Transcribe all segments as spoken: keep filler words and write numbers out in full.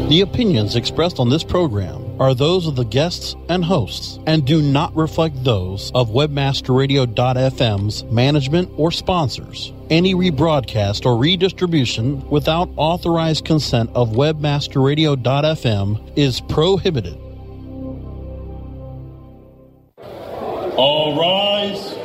The opinions expressed on this program are those of the guests and hosts and do not reflect those of Webmaster Radio dot f m's management or sponsors. Any rebroadcast or redistribution without authorized consent of Webmaster Radio dot f m is prohibited. All rise.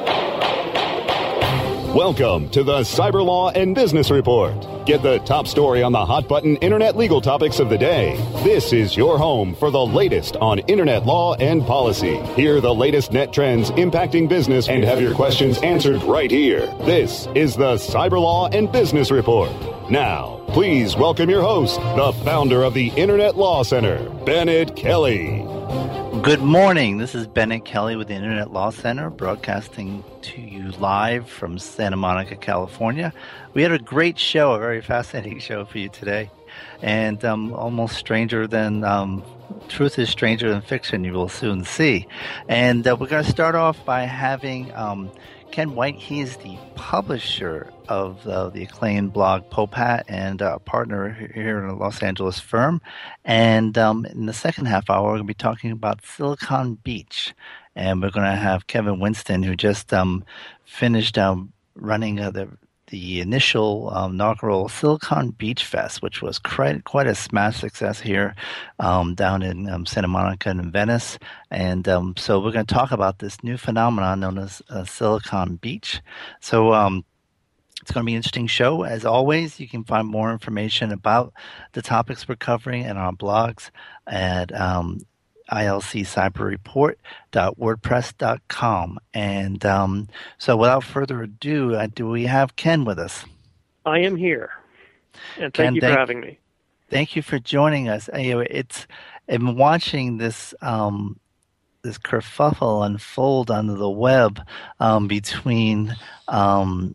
Welcome to the Cyber Law and Business Report. Get the top story on the hot button internet legal topics of the day. This is your home for the latest on internet law and policy. Hear the latest net trends impacting business and have your questions answered right here. This is the Cyber Law and Business Report. Now, please welcome your host, the founder of the Internet Law Center, Bennett Kelly. Good morning. This is Bennett Kelly with the Internet Law Center, broadcasting to you live from Santa Monica, California. We had a great show, a very fascinating show for you today, and um, almost stranger than um, truth is stranger than fiction. You will soon see. And uh, we're going to start off by having um, Ken White. He is the publisher of uh, the acclaimed blog POPAT and a partner here in a Los Angeles firm. And um, in the second half hour, we're going to be talking about Silicon Beach. And we're going to have Kevin Winston, who just um, finished um, running uh, the the initial um, inaugural Silicon Beach Fest, which was quite, quite a smash success here um, down in um, Santa Monica and in Venice. And um, so we're going to talk about this new phenomenon known as uh, Silicon Beach. So um, it's going to be an interesting show. As always, you can find more information about the topics we're covering in our blogs at um, I L C cyber report dot wordpress dot com. And um, so without further ado, uh, do we have Ken with us? I am here. And thank Ken, you for thank, having me. Thank you for joining us. Anyway, it's I've been watching this um, this kerfuffle unfold on the web um, between um,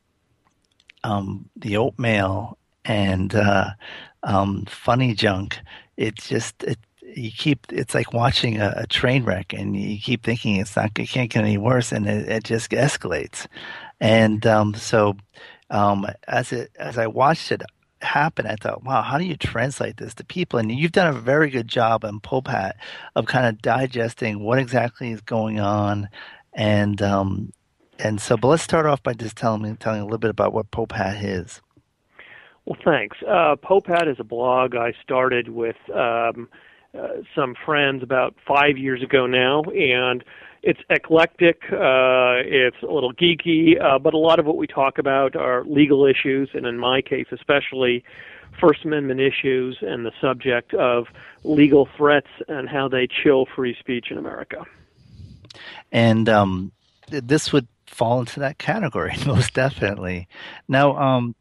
um, the Oatmail and uh, um, Funny Junk. It's just it. You keep it's like watching a, a train wreck, and you keep thinking it's not it can't get any worse, and it, it just escalates. And um, so, um, as it as I watched it happen, I thought, wow, how do you translate this to people? And you've done a very good job on POPAT of kind of digesting what exactly is going on, and um, and so. But let's start off by just telling me telling a little bit about what POPAT is. Well, thanks. Uh, POPAT is a blog I started with. Um, Uh, some friends about five years ago now, and it's eclectic, uh, it's a little geeky, uh, but a lot of what we talk about are legal issues, and in my case especially, First Amendment issues and the subject of legal threats and how they chill free speech in America. And um, this would fall into that category, most definitely. Now, um,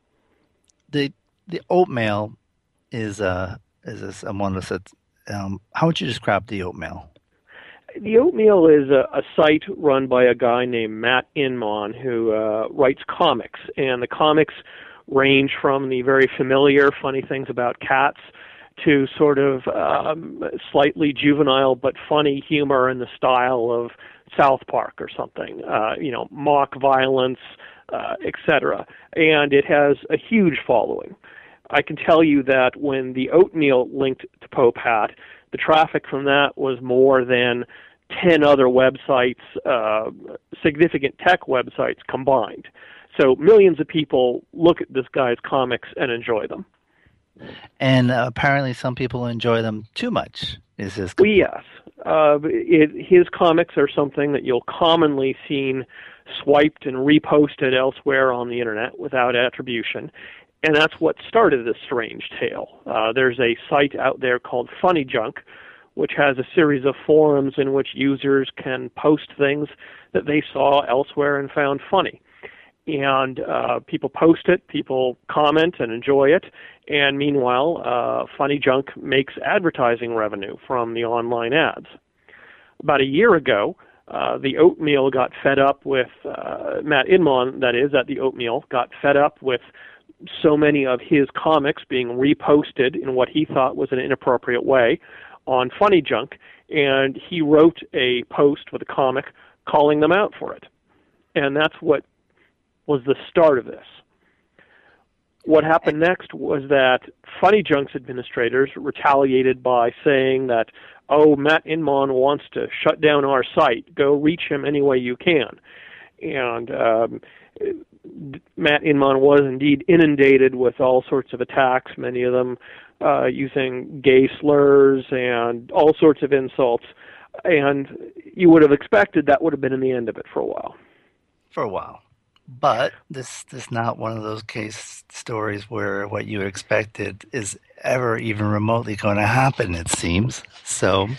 the the Oatmail is a is a, someone that said, um, how would you describe the Oatmail? The Oatmail is a, a site run by a guy named Matt Inman who uh, writes comics, and the comics range from the very familiar funny things about cats to sort of um, slightly juvenile but funny humor in the style of South Park or something, uh, you know, mock violence, uh, et cetera. And it has a huge following. I can tell you that when the Oatmail linked to POPAT, the traffic from that was more than ten other websites, uh, significant tech websites combined. So millions of people look at this guy's comics and enjoy them. And uh, apparently some people enjoy them too much. Is his well, yes. Uh, it, his comics are something that you'll commonly seen swiped and reposted elsewhere on the internet without attribution. And that's what started this strange tale. Uh, there's a site out there called Funny Junk, which has a series of forums in which users can post things that they saw elsewhere and found funny. And uh, people post it, people comment and enjoy it, and meanwhile, uh, Funny Junk makes advertising revenue from the online ads. About a year ago, uh, the Oatmail got fed up with, uh, Matt Inman, that is, at the Oatmail, got fed up with so many of his comics being reposted in what he thought was an inappropriate way on Funny Junk, and he wrote a post with a comic calling them out for it. And that's what was the start of this. What happened next was that Funny Junk's administrators retaliated by saying that, oh, Matt Inman wants to shut down our site. Go reach him any way you can. And um, Matt Inman was indeed inundated with all sorts of attacks, many of them uh, using gay slurs and all sorts of insults. And you would have expected that would have been in the end of it for a while. For a while. But this, this is not one of those case stories where what you expected is ever even remotely going to happen, it seems. So,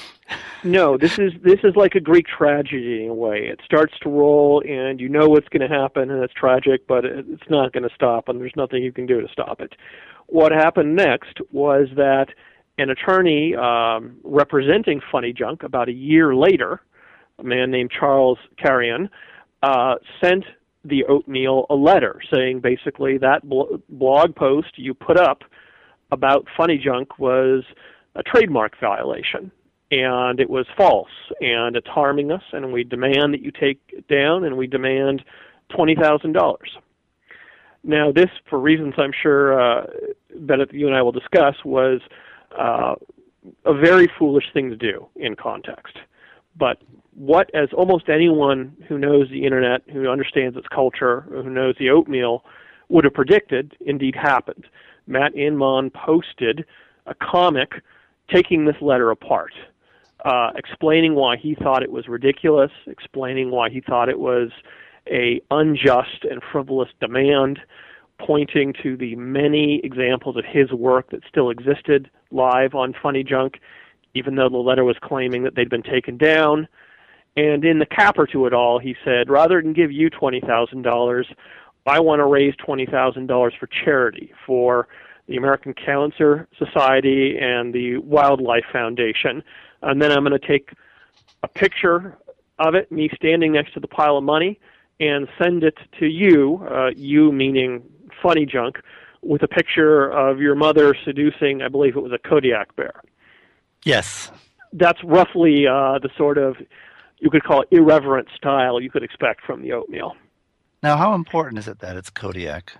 no, this is this is like a Greek tragedy in a way. It starts to roll, and you know what's going to happen, and it's tragic, but it's not going to stop, and there's nothing you can do to stop it. What happened next was that an attorney um, representing Funny Junk about a year later, a man named Charles Carrion, uh, sent the Oatmeal a letter saying basically that bl- blog post you put up about Funny Junk was a trademark violation, and it was false, and it's harming us, and we demand that you take it down, and we demand twenty thousand dollars. Now, this, for reasons I'm sure uh, Bennett, you and I will discuss, was uh, a very foolish thing to do in context. But what, as almost anyone who knows the Internet, who understands its culture, who knows the Oatmeal, would have predicted, indeed happened. Matt Inman posted a comic taking this letter apart, uh, explaining why he thought it was ridiculous, explaining why he thought it was a unjust and frivolous demand, pointing to the many examples of his work that still existed live on Funny Junk, even though the letter was claiming that they'd been taken down. And in the capper to it all, he said, rather than give you twenty thousand dollars, I want to raise twenty thousand dollars for charity, for the American Cancer Society and the Wildlife Foundation. And then I'm going to take a picture of it, me standing next to the pile of money, and send it to you, uh, you meaning Funny Junk, with a picture of your mother seducing, I believe it was a Kodiak bear. Yes. That's roughly uh, the sort of, you could call it irreverent style you could expect from the Oatmeal. Now, how important is it that it's Kodiak?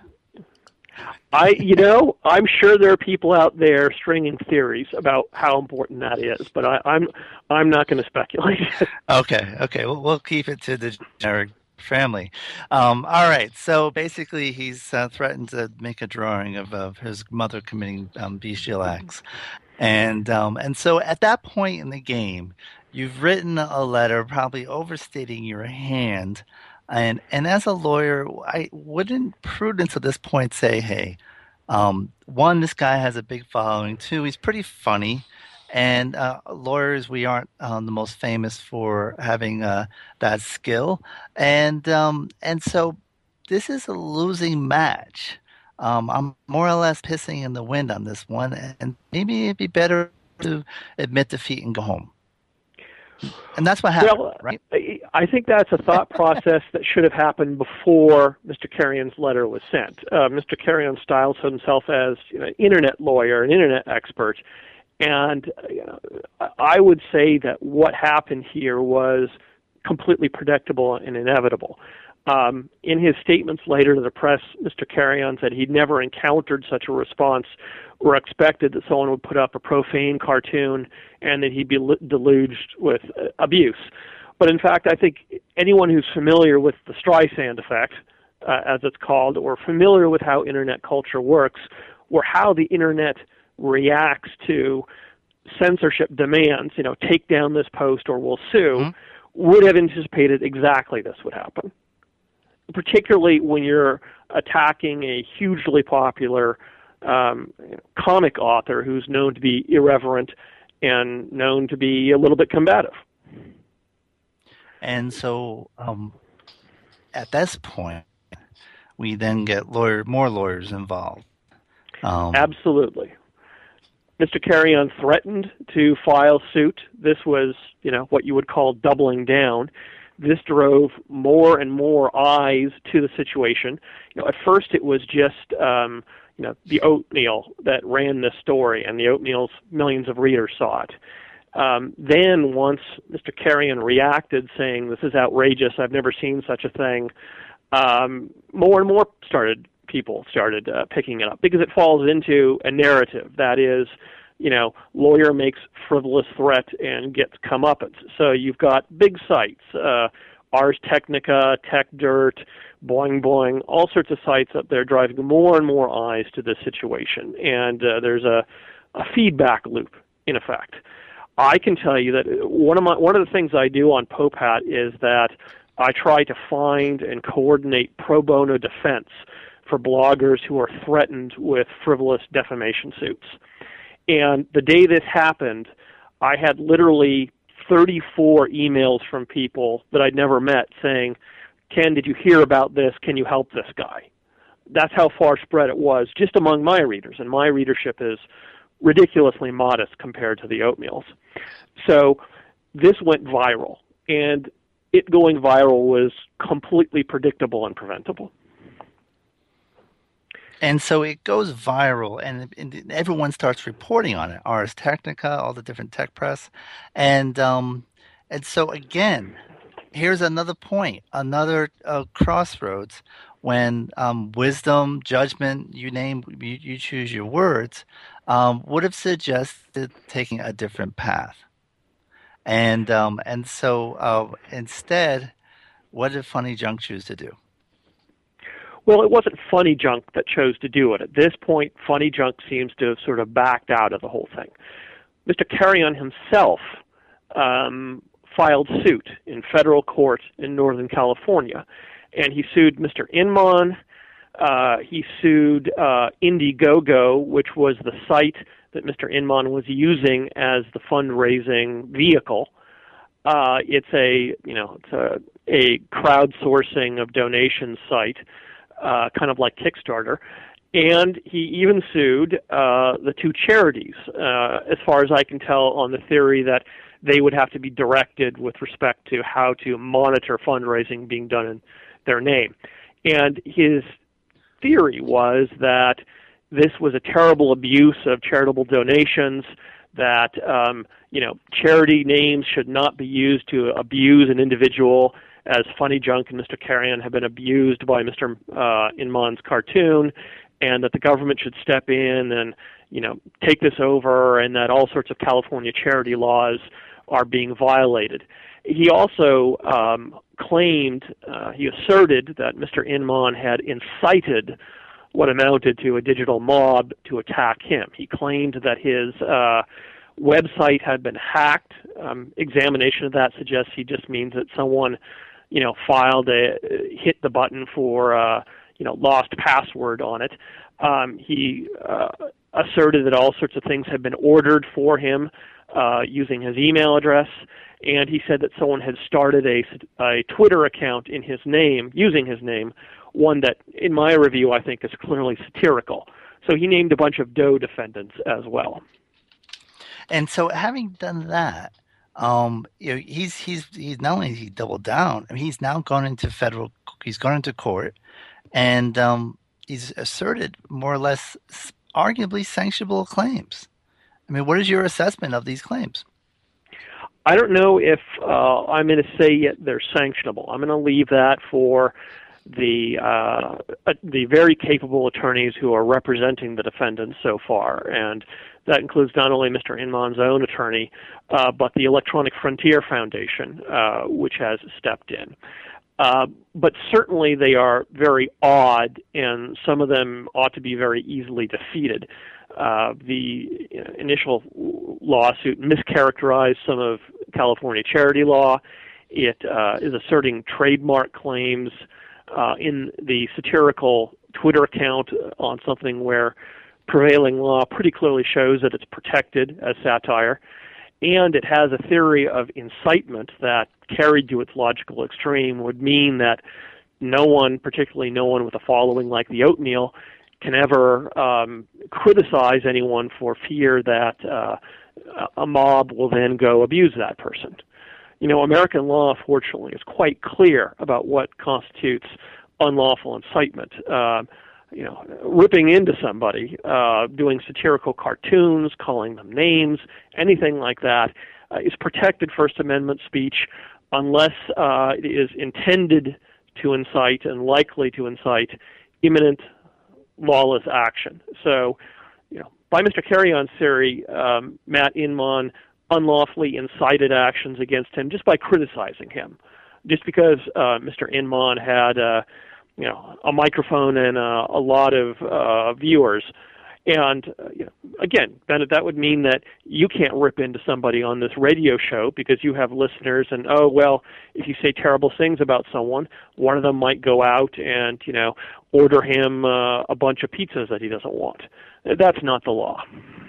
I, you know, I'm sure there are people out there stringing theories about how important that is, but I, I'm, I'm not going to speculate. okay, okay, well, we'll keep it to the generic family. Um, all right, so basically, he's uh, threatened to make a drawing of, of his mother committing um, bestial acts, and um, and so at that point in the game, you've written a letter, probably overstating your hand. And and as a lawyer, I wouldn't prudence at this point say, hey, um, one, this guy has a big following. Two, he's pretty funny. And uh, lawyers, we aren't um, the most famous for having uh, that skill. And um, and so this is a losing match. Um, I'm more or less pissing in the wind on this one. And maybe it'd be better to admit defeat and go home. And that's what happened, well, right? I think that's a thought process that should have happened before Mister Carrion's letter was sent. Uh, Mister Carrion styles himself as you know, an internet lawyer, an internet expert, and you know, I would say that what happened here was completely predictable and inevitable. Um, in his statements later to the press, Mister Carrion said he'd never encountered such a response or expected that someone would put up a profane cartoon and that he'd be deluged with uh, abuse. But in fact, I think anyone who's familiar with the Streisand effect, uh, as it's called, or familiar with how internet culture works, or how the internet reacts to censorship demands, you know, take down this post or we'll sue, mm-hmm. would have anticipated exactly this would happen. Particularly when you're attacking a hugely popular um, comic author who's known to be irreverent and known to be a little bit combative. And so um, at this point, we then get lawyer, more lawyers involved. Um, Absolutely. Mister Carrion threatened to file suit. This was, you know, what you would call doubling down. This drove more and more eyes to the situation. You know, at first it was just, um, you know, the Oatmeal that ran this story, and the Oatmeal's millions of readers saw it. Um, then once Mister Carrion reacted, saying, "This is outrageous. I've never seen such a thing," um, more and more started people started uh, picking it up because it falls into a narrative that is, you know, lawyer makes frivolous threat and gets comeuppance. So you've got big sites, uh, Ars Technica, Tech Dirt, Boing Boing, all sorts of sites up there driving more and more eyes to this situation. And uh, there's a, a feedback loop, in effect. I can tell you that one of my one of the things I do on POPAT is that I try to find and coordinate pro bono defense for bloggers who are threatened with frivolous defamation suits. And the day this happened, I had literally thirty-four emails from people that I'd never met saying, Ken, did you hear about this? Can you help this guy? That's how far spread it was just among my readers, and my readership is ridiculously modest compared to the Oatmeals. So this went viral, and it going viral was completely predictable and preventable. And so it goes viral, and, and everyone starts reporting on it. Ars Technica, all the different tech press, and um, and so again, here's another point, another uh, crossroads when um, wisdom, judgment, you name, you, you choose your words, um, would have suggested taking a different path. And um, and so uh, instead, what did Funny Junk choose to do? Well, it wasn't Funny Junk that chose to do it. At this point, Funny Junk seems to have sort of backed out of the whole thing. Mister Carrion himself um, filed suit in federal court in Northern California, and he sued Mister Inman. Uh, he sued uh, Indiegogo, which was the site that Mister Inman was using as the fundraising vehicle. Uh, it's a you know it's a, a crowdsourcing of donations site. Uh, kind of like Kickstarter, and he even sued uh, the two charities, uh, as far as I can tell, on the theory that they would have to be directed with respect to how to monitor fundraising being done in their name. And his theory was that this was a terrible abuse of charitable donations, that um, you know charity names should not be used to abuse an individual, as Funny Junk and Mister Carrion have been abused by Mister Uh, Inman's cartoon, and that the government should step in and, you know, take this over, and that all sorts of California charity laws are being violated. He also um, claimed, uh, he asserted that Mister Inman had incited what amounted to a digital mob to attack him. He claimed that his uh, website had been hacked. Um, examination of that suggests he just means that someone you know, filed a, hit the button for, uh, you know, lost password on it. Um, he uh, asserted that all sorts of things had been ordered for him uh, using his email address, and he said that someone had started a, a Twitter account in his name, using his name, one that, in my review, I think is clearly satirical. So he named a bunch of Doe defendants as well. And so having done that, Um, you know, he's he's he's not only he doubled down. I mean, he's now gone into federal. He's gone into court, and um, he's asserted more or less, arguably sanctionable claims. I mean, what is your assessment of these claims? I don't know if uh, I'm going to say yet they're sanctionable. I'm going to leave that for the uh, uh, the very capable attorneys who are representing the defendants so far, and that includes not only Mister Inman's own attorney, uh, but the Electronic Frontier Foundation, uh, which has stepped in. Uh, but certainly they are very odd, and some of them ought to be very easily defeated. Uh, the initial lawsuit mischaracterized some of California charity law. It uh, is asserting trademark claims uh, in the satirical Twitter account on something where prevailing law pretty clearly shows that it's protected as satire. And it has a theory of incitement that, carried to its logical extreme, would mean that no one, particularly no one with a following like the Oatmeal, can ever um, criticize anyone for fear that uh, a mob will then go abuse that person. You know, American law, fortunately, is quite clear about what constitutes unlawful incitement. Uh, you know, ripping into somebody, uh, doing satirical cartoons, calling them names, anything like that, uh, is protected First Amendment speech unless uh, it is intended to incite and likely to incite imminent lawless action. So, you know, by Mister Carrion's theory, um, Matt Inman unlawfully incited actions against him just by criticizing him, just because uh, Mister Inman had, uh, you know, a microphone and uh, a lot of uh, viewers. And, uh, you know, again, Bennett, that would mean that you can't rip into somebody on this radio show because you have listeners and, oh, well, if you say terrible things about someone, one of them might go out and, you know, order him uh, a bunch of pizzas that he doesn't want. That's not the law.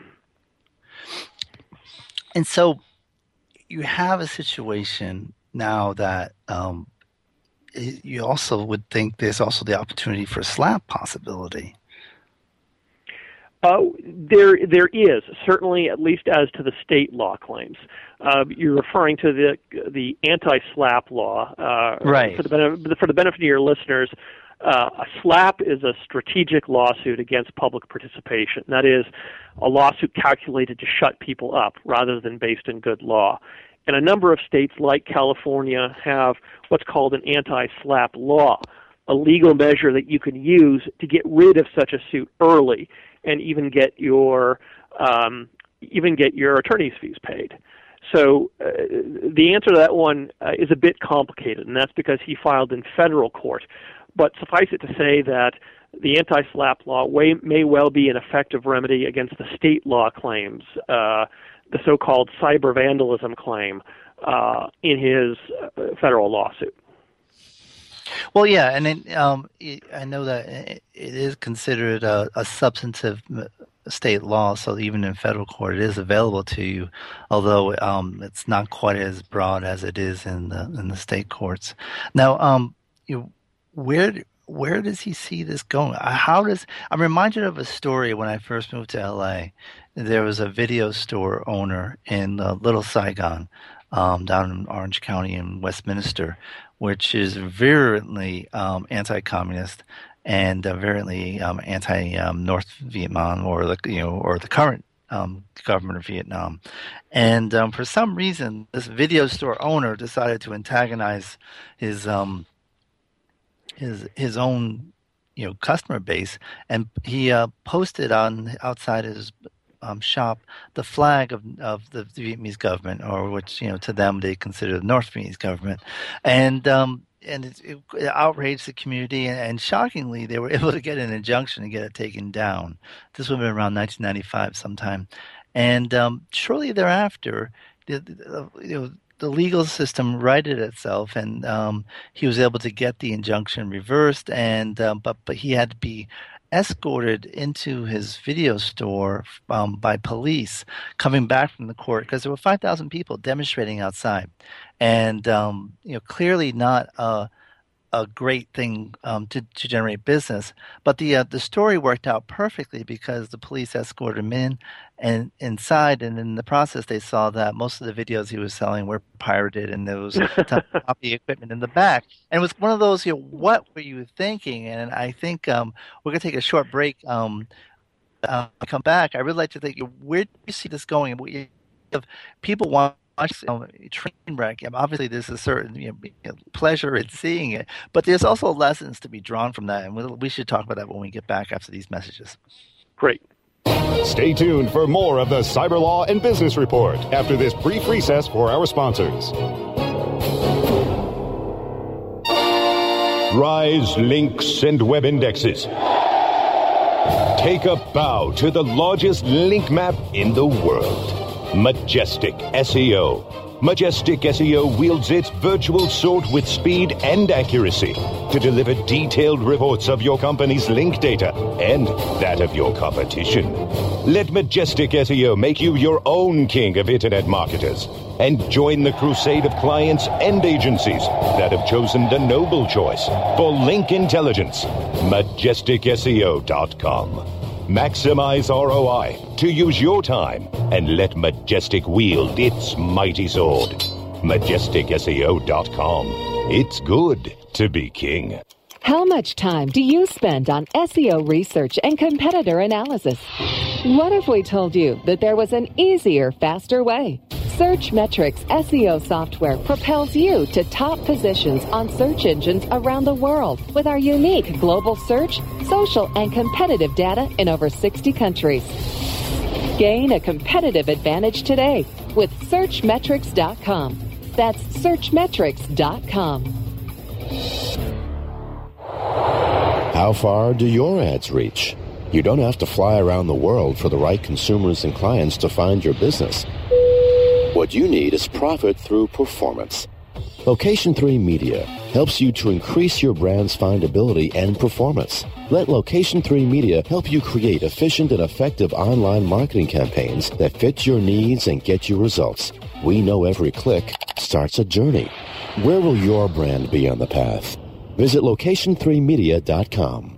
And so you have a situation now that um, you also would think there's also the opportunity for a slap possibility. Uh, there, there is certainly, at least as to the state law claims. Uh, you're referring to the the anti-SLAPP law, uh, right? For the benefit, for the benefit of your listeners, uh, a SLAPP is a strategic lawsuit against public participation. That is, a lawsuit calculated to shut people up rather than based in good law. And a number of states, like California, have what's called an anti-SLAPP law, a legal measure that you can use to get rid of such a suit early, and even get your um, even get your attorney's fees paid. So uh, the answer to that one uh, is a bit complicated, and that's because he filed in federal court. But suffice it to say that the anti-SLAPP law may, may well be an effective remedy against the state law claims, uh, the so-called cyber vandalism claim uh, in his uh, federal lawsuit. Well, yeah, and it, um, it, I know that it is considered a, a substantive state law, so even in federal court it is available to you, although um, it's not quite as broad as it is in the in the state courts. Now, um, you, where where does he see this going? How does I'm reminded of a story when I first moved to L A. There was a video store owner in uh, Little Saigon, um, down in Orange County in Westminster, which is virulently um, anti-communist and uh, virulently um, anti-North um, Vietnam, or the you know, or the current um, government of Vietnam. And um, for some reason, this video store owner decided to antagonize his um, his his own you know customer base, and he uh, posted on outside his Um, shop the flag of of the Vietnamese government, or which you know to them they consider the North Vietnamese government, and um, and it, it, it outraged the community, and, and shockingly they were able to get an injunction and get it taken down. This would have been around nineteen ninety-five sometime, and um, shortly thereafter, the, the, you know. The legal system righted itself, and um, he was able to get the injunction reversed. And um, but but he had to be escorted into his video store um, by police coming back from the court, because there were five thousand people demonstrating outside, and um, you know clearly not a a great thing um, to to generate business. But the uh, the story worked out perfectly because the police escorted him in and inside, and in the process they saw that most of the videos he was selling were pirated, and there was copy equipment in the back. And it was one of those, you know, what were you thinking? And I think um, we're going to take a short break. Um, uh, come back. I really like to think, where do you see this going? If people want watch you know, train wreck, obviously there's a certain you know, pleasure in seeing it, but there's also lessons to be drawn from that, and we'll, we should talk about that when we get back after these messages. Great. Stay tuned for more of the Cyber Law and Business Report after this brief recess for our sponsors. Rise links and web indexes. Take a bow to the largest link map in the world. Majestic S E O. Majestic S E O wields its virtual sword with speed and accuracy to deliver detailed reports of your company's link data and that of your competition. Let Majestic S E O make you your own king of internet marketers and join the crusade of clients and agencies that have chosen the noble choice for link intelligence. Majestic S E O dot com. Maximize R O I to use your time and let Majestic wield its mighty sword. Majestic S E O dot com. It's good to be king. How much time do you spend on S E O research and competitor analysis? What if we told you that there was an easier, faster way? Searchmetrics S E O software propels you to top positions on search engines around the world with our unique global search, social, and competitive data in over sixty countries. Gain a competitive advantage today with Searchmetrics dot com. That's Searchmetrics dot com. How far do your ads reach? You don't have to fly around the world for the right consumers and clients to find your business. What you need is profit through performance. Location three Media helps you to increase your brand's findability and performance. Let Location three Media help you create efficient and effective online marketing campaigns that fit your needs and get you results. We know every click starts a journey. Where will your brand be on the path? Visit Location three Media dot com.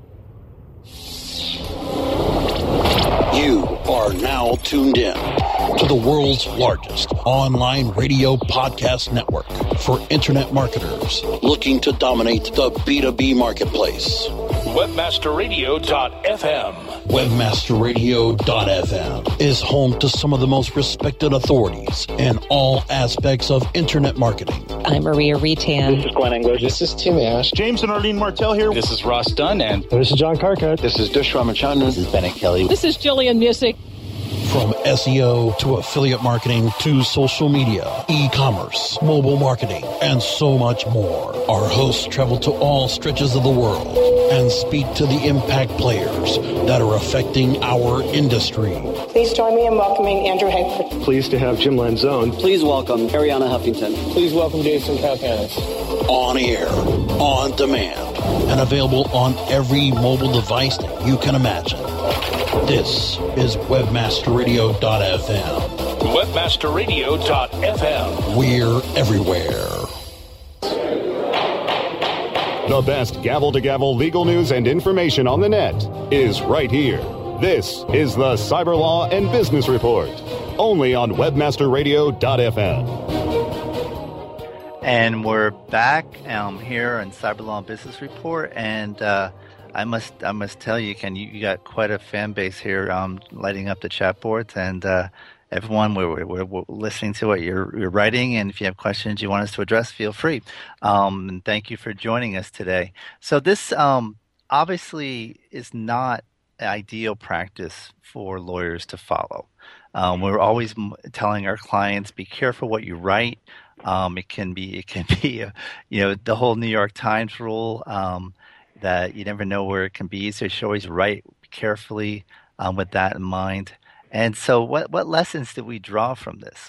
You are now tuned in to the world's largest online radio podcast network for internet marketers looking to dominate the B two B marketplace. Webmaster Radio dot f m. Webmaster Radio dot f m is home to some of the most respected authorities in all aspects of internet marketing. I'm Maria Retan. This is Glenn English. This is Tim Ash. James and Arlene Martell here. This is Ross Dunn. And this is John Carcutt. This is Dush Ramachandran. This is Bennett Kelly. This is Jillian Music. From S E O to affiliate marketing to social media, e-commerce, mobile marketing, and so much more. Our hosts travel to all stretches of the world and speak to the impact players that are affecting our industry. Please join me in welcoming Andrew Hankford. Pleased to have Jim Lanzone. Please welcome Ariana Huffington. Please welcome Jason Kalkanis. On air, on demand, and available on every mobile device that you can imagine. This is Webmaster Radio dot f m. Webmaster Radio dot f m. We're everywhere. The best gavel-to-gavel legal news and information on the net is right here. This is the Cyber Law and Business Report, only on Webmaster Radio dot f m. And we're back um, here on Cyber Law and Business Report, and uh, I must I must tell you, Ken, you, you got quite a fan base here, um, lighting up the chat boards, and uh, everyone, we're, we're, we're listening to what you're, you're writing, and if you have questions you want us to address, feel free. Um, and thank you for joining us today. So this um, obviously is not an ideal practice for lawyers to follow. Um, we're always telling our clients, be careful what you write. Um, it can be, it can be, a, you know, the whole New York Times rule. Um, that you never know where it can be, so you should always write carefully um, with that in mind. And so what, what lessons did we draw from this?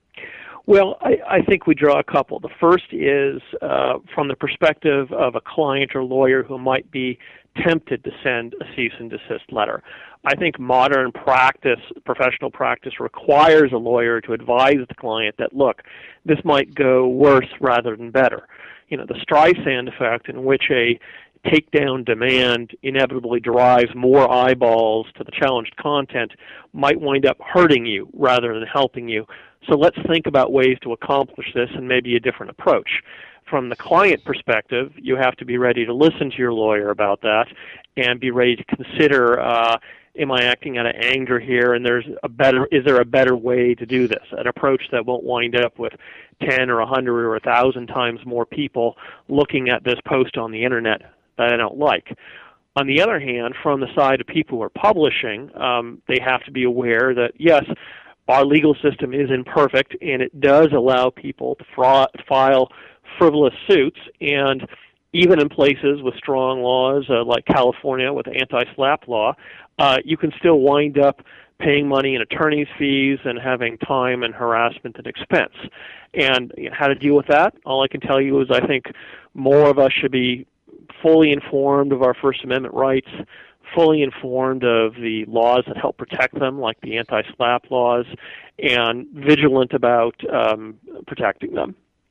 Well, I, I think we draw a couple. The first is uh, from the perspective of a client or lawyer who might be tempted to send a cease and desist letter. I think modern practice, professional practice, requires a lawyer to advise the client that, look, this might go worse rather than better. You know, the Streisand effect, in which a takedown demand inevitably drives more eyeballs to the challenged content, might wind up hurting you rather than helping you. So let's think about ways to accomplish this and maybe a different approach. From the client perspective, you have to be ready to listen to your lawyer about that and be ready to consider, uh, am I acting out of anger here, and there's a better, is there a better way to do this, an approach that won't wind up with ten or a hundred or a thousand times more people looking at this post on the internet that I don't like. On the other hand, from the side of people who are publishing, um, they have to be aware that, yes, our legal system is imperfect, and it does allow people to fra- file frivolous suits, and even in places with strong laws uh, like California with the anti-SLAPP law, uh, you can still wind up paying money in attorney's fees and having time and harassment and expense. And you know, how to deal with that? All I can tell you is I think more of us should be fully informed of our First Amendment rights, fully informed of the laws that help protect them, like the anti-SLAPP laws, and vigilant about um, protecting them.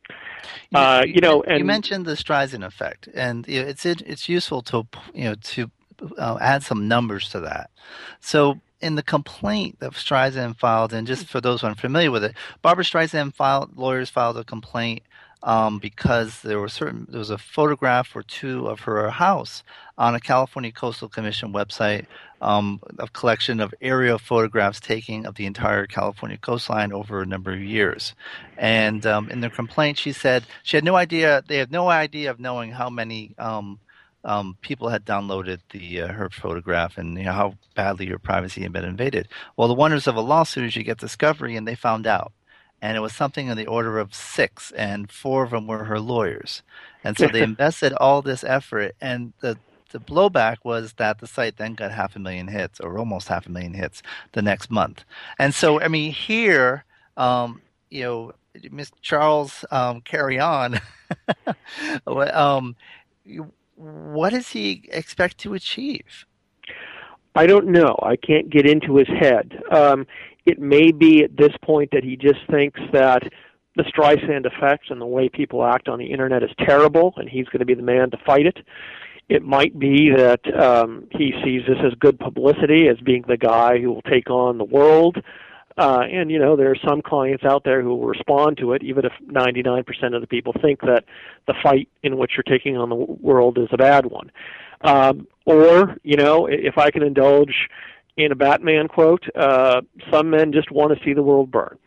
You, uh, you know, and you mentioned the Streisand effect, and you know, it's it, it's useful to you know to uh, add some numbers to that. So, in the complaint that Streisand filed, and just for those who aren't familiar with it, Barbara Streisand filed lawyers filed a complaint um, because there were certain there was a photograph or two of her house on a California Coastal Commission website, um, a collection of aerial photographs taken of the entire California coastline over a number of years. And um, in their complaint, she said she had no idea. They had no idea of knowing how many um, um, people had downloaded the uh, her photograph, and you know, how badly your privacy had been invaded. Well, the wonders of a lawsuit is you get discovery, and they found out. And it was something in the order of six, and four of them were her lawyers. And so they invested all this effort, and the the blowback was that the site then got half a million hits, or almost half a million hits, the next month. And so, I mean, here, um, you know, Mister Charles um, Carry On, um, what does he expect to achieve? I don't know. I can't get into his head. Um, it may be at this point that he just thinks that the Streisand effect and the way people act on the Internet is terrible, and he's going to be the man to fight it. It might be that um, he sees this as good publicity, as being the guy who will take on the world. Uh, and, you know, there are some clients out there who will respond to it, even if ninety-nine percent of the people think that the fight in which you're taking on the world is a bad one. Um, or, you know, if I can indulge in a Batman quote, uh, some men just want to see the world burn.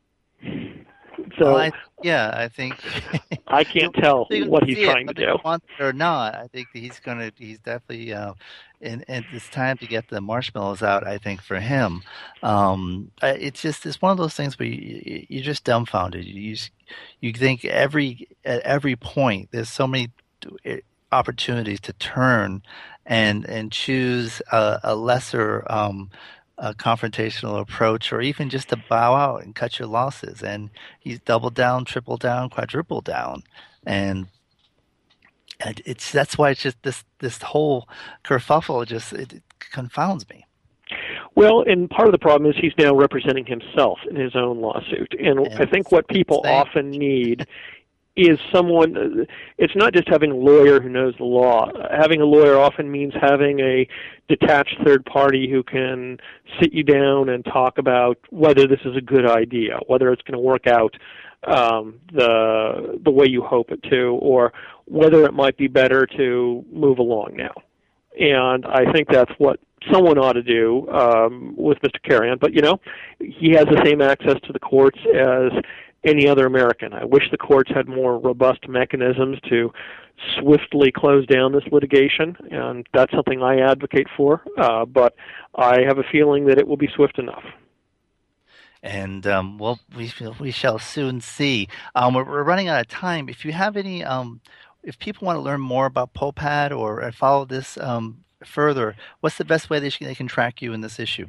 So, well, I, yeah, I think I can't tell what he's trying it, to do. Want it or not, I think he's going to. He's definitely. Uh, and, and it's time to get the marshmallows out. I think for him, um, it's just it's one of those things where you, you're just dumbfounded. You you think every at every point there's so many opportunities to turn and and choose a, a lesser. Um, a confrontational approach, or even just to bow out and cut your losses. And he's doubled down, tripled down, quadrupled down. And and it's that's why it's just this this whole kerfuffle just it, it confounds me. Well, and part of the problem is he's now representing himself in his own lawsuit. And, and I think what people often need is someone, it's not just having a lawyer who knows the law. Having a lawyer often means having a detached third party who can sit you down and talk about whether this is a good idea, whether it's going to work out um, the the way you hope it to, or whether it might be better to move along now. And I think that's what someone ought to do um, with Mister Carry On. But, you know, he has the same access to the courts as any other American. I wish the courts had more robust mechanisms to swiftly close down this litigation, and that's something I advocate for, uh, but I have a feeling that it will be swift enough. And um, well, we we shall soon see. Um, we're, we're running out of time. If you have any, um, if people want to learn more about POPAD or follow this um, further, what's the best way they, they can track you in this issue?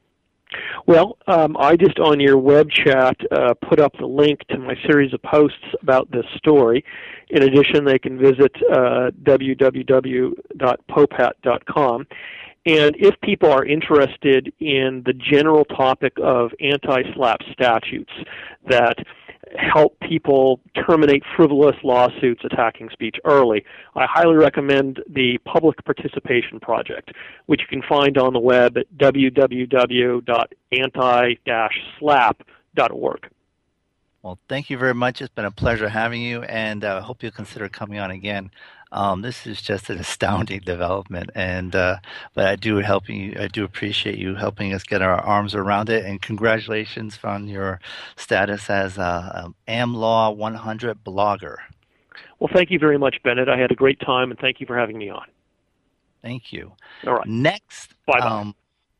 Well, um, I just on your web chat uh, put up the link to my series of posts about this story. In addition, they can visit uh, w w w dot popat dot com. And if people are interested in the general topic of anti-SLAPP statutes that help people terminate frivolous lawsuits attacking speech early, I highly recommend the Public Participation Project, which you can find on the web at w w w dot anti dash slap dot org. Well, thank you very much. It's been a pleasure having you, and I uh, hope you'll consider coming on again. Um, this is just an astounding development, and uh, but I do helping you. I do appreciate you helping us get our arms around it. And congratulations on your status as a, a AmLaw one hundred blogger. Well, thank you very much, Bennett. I had a great time, and thank you for having me on. Thank you. All right. Next, bye bye. Um,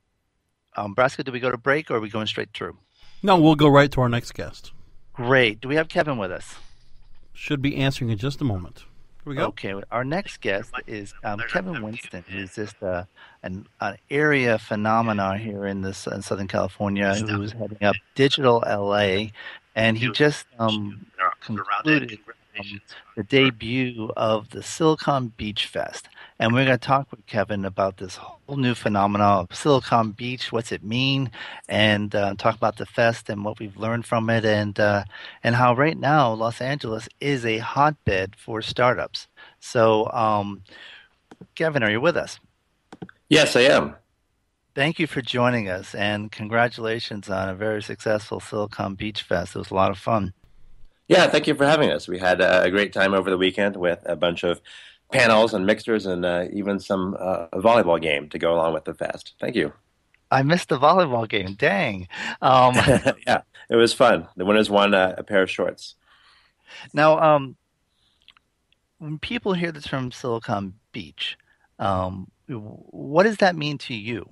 um, Brasco, do we go to break, or are we going straight through? No, we'll go right to our next guest. Great. Do we have Kevin with us? Should be answering in just a moment. Here we go. Okay. Our next guest is um, Kevin Winston, who's just uh, an, an area phenomenon here in this in Southern California, who's heading up Digital L A, and he just um, concluded um, the debut of the Silicon Beach Fest. And we're going to talk with Kevin about this whole new phenomenon of Silicon Beach, what's it mean, and uh, talk about the fest and what we've learned from it, and uh, and how right now Los Angeles is a hotbed for startups. So, um, Kevin, are you with us? Yes, I am. Thank you for joining us, and congratulations on a very successful Silicon Beach Fest. It was a lot of fun. Yeah, thank you for having us. We had a great time over the weekend with a bunch of panels and mixers and uh, even some uh, volleyball game to go along with the fest. Thank you. I missed the volleyball game. Dang. Um, yeah, it was fun. The winners won uh, a pair of shorts. Now, um, when people hear this from Silicon Beach, um, what does that mean to you?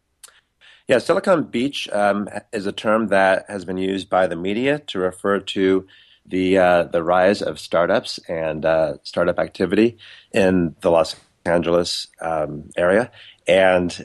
Yeah, Silicon Beach um, is a term that has been used by the media to refer to the uh, the rise of startups and uh, startup activity in the Los Angeles um, area, and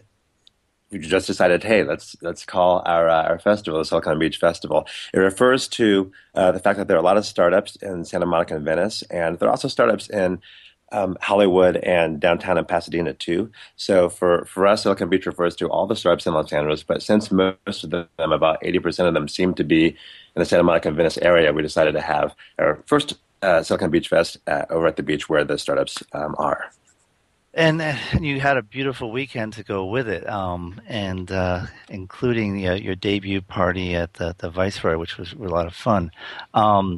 we just decided, hey, let's let's call our uh, our festival the Silicon Beach Festival. It refers to uh, the fact that there are a lot of startups in Santa Monica and Venice, and there are also startups in um, Hollywood and downtown in Pasadena too. So for, for us, Silicon Beach refers to all the startups in Los Angeles, but since most of them, about eighty percent of them, seem to be in the Santa Monica and Venice area, we decided to have our first uh, Silicon Beach Fest uh, over at the beach where the startups um, are. And, and you had a beautiful weekend to go with it, um, and uh, including uh, your debut party at the, the Viceroy, which was, was a lot of fun. Um,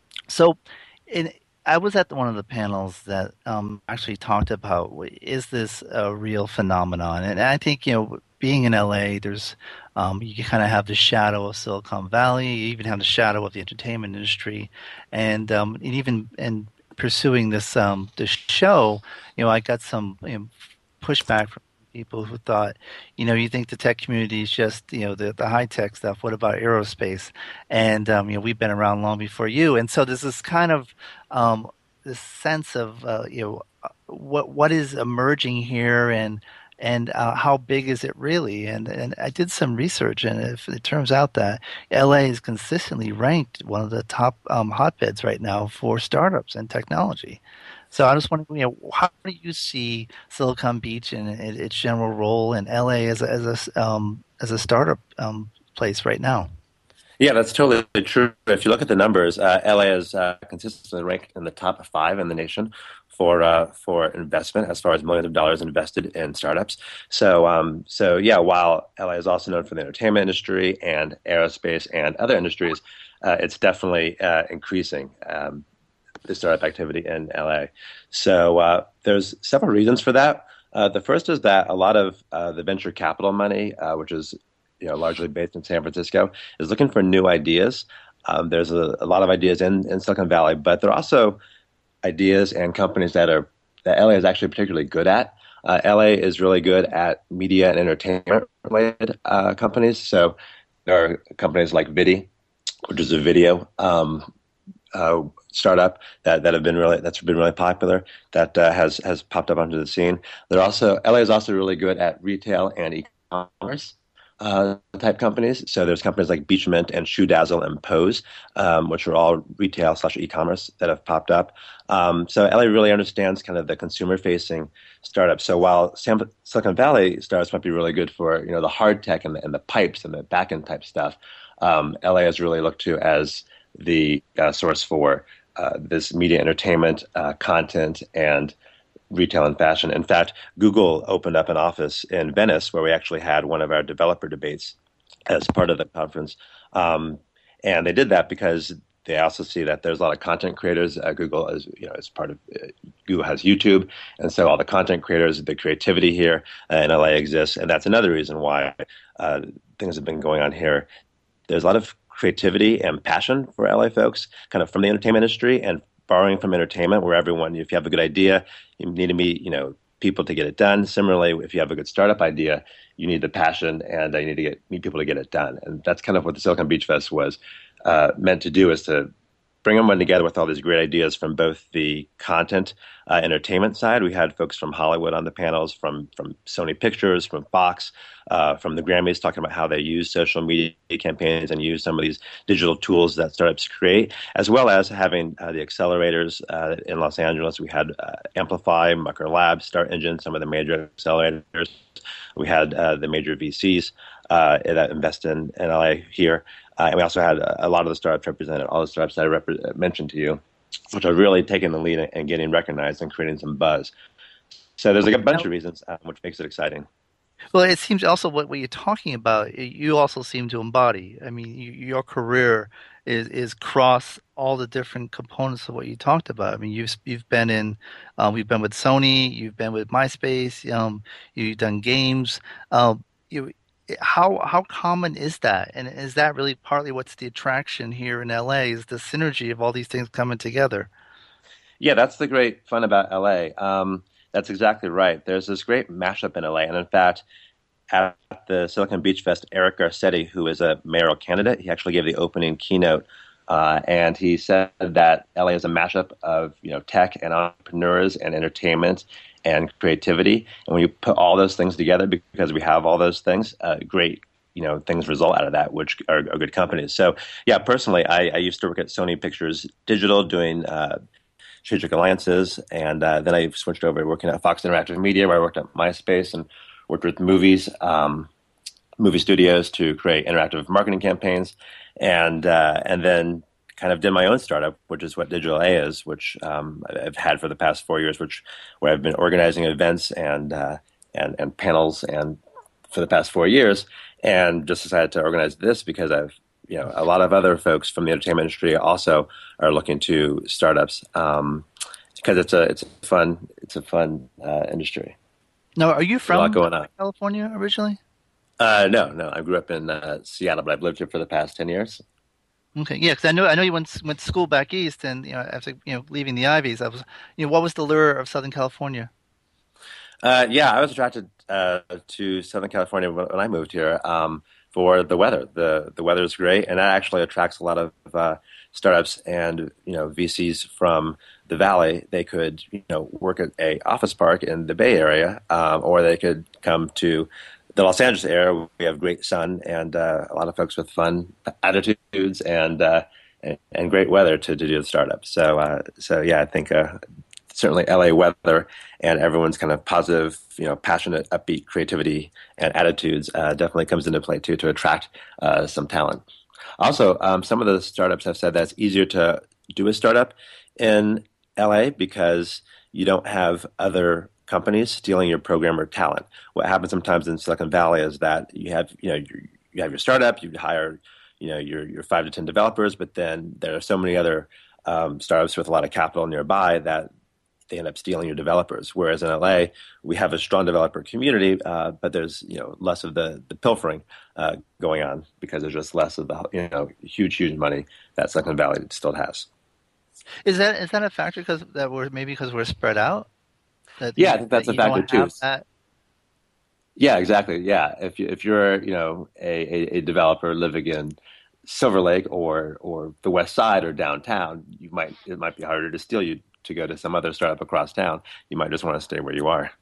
so in, I was at one of the panels that um, actually talked about, is this a real phenomenon? And I think, you know, being in L A, there's um, you kind of have the shadow of Silicon Valley, you even have the shadow of the entertainment industry, and, um, and even and pursuing this um, this show, you know, I got some you know, pushback from people who thought, you know, you think the tech community is just, you know, the, the high tech stuff. What about aerospace? And um, you know, we've been around long before you. And so there's this kind of um, this sense of uh, you know what what is emerging here, and and uh, how big is it really? And and I did some research, and if it turns out that L A is consistently ranked one of the top um, hotbeds right now for startups and technology. So I just wondering, you know, how do you see Silicon Beach and its general role in L A as a, as a um, as a startup um, place right now? Yeah, that's totally true. If you look at the numbers, uh, L A is uh, consistently ranked in the top five in the nation for uh, for investment, as far as millions of dollars invested in startups. So, um, so yeah, while L A is also known for the entertainment industry and aerospace and other industries, uh, it's definitely uh, increasing um, the startup activity in L A. So uh, there's several reasons for that. Uh, the first is that a lot of uh, the venture capital money, uh, which is you know, largely based in San Francisco, is looking for new ideas. Um, there's a, a lot of ideas in, in Silicon Valley, but there are also ideas and companies that are that L A is actually particularly good at. Uh, L A is really good at media and entertainment related uh, companies. So there are companies like Vidi, which is a video um, uh, startup that, that have been really that's been really popular, that uh, has has popped up onto the scene. They're also L A is also really good at retail and e-commerce Uh, type companies. So there's companies like Beachmint and Shoe Dazzle and Pose, um, which are all retail slash e-commerce that have popped up. Um, so L A really understands kind of the consumer-facing startups. So while San, Silicon Valley startups might be really good for you know the hard tech and the, and the pipes and the back-end type stuff, um, L A is really looked to as the uh, source for uh, this media entertainment uh, content and retail and fashion. In fact, Google opened up an office in Venice where we actually had one of our developer debates as part of the conference. Um, and they did that because they also see that there's a lot of content creators. Uh, Google is, you know, as part of uh, Google has YouTube, and so all the content creators, the creativity here uh, in L A exists, and that's another reason why uh, things have been going on here. There's a lot of creativity and passion for L A folks, kind of from the entertainment industry and borrowing from entertainment, where everyone, if you have a good idea, you need to meet, you know, people to get it done. Similarly, if you have a good startup idea, you need the passion and uh, you need to get meet people to get it done. And that's kind of what the Silicon Beach Fest was uh, meant to do, is to bring everyone together with all these great ideas from both the content uh, entertainment side. We had folks from Hollywood on the panels, from from Sony Pictures, from Fox, uh, from the Grammys, talking about how they use social media campaigns and use some of these digital tools that startups create, as well as having uh, the accelerators uh, in Los Angeles. We had uh, Amplify, Mucker Labs, Start Engine, some of the major accelerators. We had uh, the major V Cs uh, that invest in, in L A here. Uh, and we also had a, a lot of the startups represented, all the startups that I rep- mentioned to you, which are really taking the lead and getting recognized and creating some buzz. So there's like a bunch of reasons uh, which makes it exciting. Well, it seems also what, what you're talking about, you also seem to embody. I mean, you, your career is is cross all the different components of what you talked about. I mean, you've you've been in, um, we've been with Sony, you've been with MySpace, um, you've done games. Um, you, how how common is that? And is that really partly what's the attraction here in L A? Is the synergy of all these things coming together? Yeah, that's the great fun about L A. Um, that's exactly right. There's this great mashup in L A, and in fact, at the Silicon Beach Fest, Eric Garcetti, who is a mayoral candidate, he actually gave the opening keynote, uh, and he said that L A is a mashup of you know tech and entrepreneurs and entertainment and creativity. And when you put all those things together, because we have all those things, uh, great you know things result out of that, which are, are good companies. So yeah, personally, I, I used to work at Sony Pictures Digital doing uh, strategic alliances, and uh, then I switched over to working at Fox Interactive Media, where I worked at MySpace and worked with movies, um, movie studios to create interactive marketing campaigns, and uh, and then kind of did my own startup, which is what Digital A is, which um, I've had for the past four years, which where I've been organizing events and uh, and and panels and for the past four years, and just decided to organize this because I've you know a lot of other folks from the entertainment industry also are looking to startups um, because it's a it's a fun it's a fun uh, industry. Now, are you from going on. California originally? Uh, no, no. I grew up in uh, Seattle, but I've lived here for the past ten years. Okay, yeah, because I know I know you went went to school back east, and you know after you know leaving the Ivies, I was you know what was the lure of Southern California? Uh, yeah, I was attracted uh, to Southern California when, when I moved here um, for the weather. the The weather is great, and that actually attracts a lot of uh, startups and you know V Cs from the Valley. They could you know work at a office park in the Bay Area, um, or they could come to the Los Angeles area. We have great sun and uh, a lot of folks with fun attitudes and uh, and, and great weather to, to do the startup. So uh, so yeah, I think uh, certainly L A weather and everyone's kind of positive, you know, passionate, upbeat creativity and attitudes uh, definitely comes into play too to attract uh, some talent. Also, um, some of the startups have said that it's easier to do a startup in L A because you don't have other companies stealing your programmer talent. What happens sometimes in Silicon Valley is that you have, you know, you, you have your startup, you hire, you know, your your five to ten developers, but then there are so many other um, startups with a lot of capital nearby that they end up stealing your developers. Whereas in L A, we have a strong developer community, uh, but there's you know less of the the pilfering uh, going on because there's just less of the you know huge huge money that Silicon Valley still has. Is that is that a factor because that we're maybe because we're spread out? That yeah, you, I think that's that a factor too. That? Yeah, exactly. Yeah, if you, if you're you know a, a, a developer living in Silver Lake or or the West Side or downtown, you might it might be harder to steal you to go to some other startup across town. You might just want to stay where you are.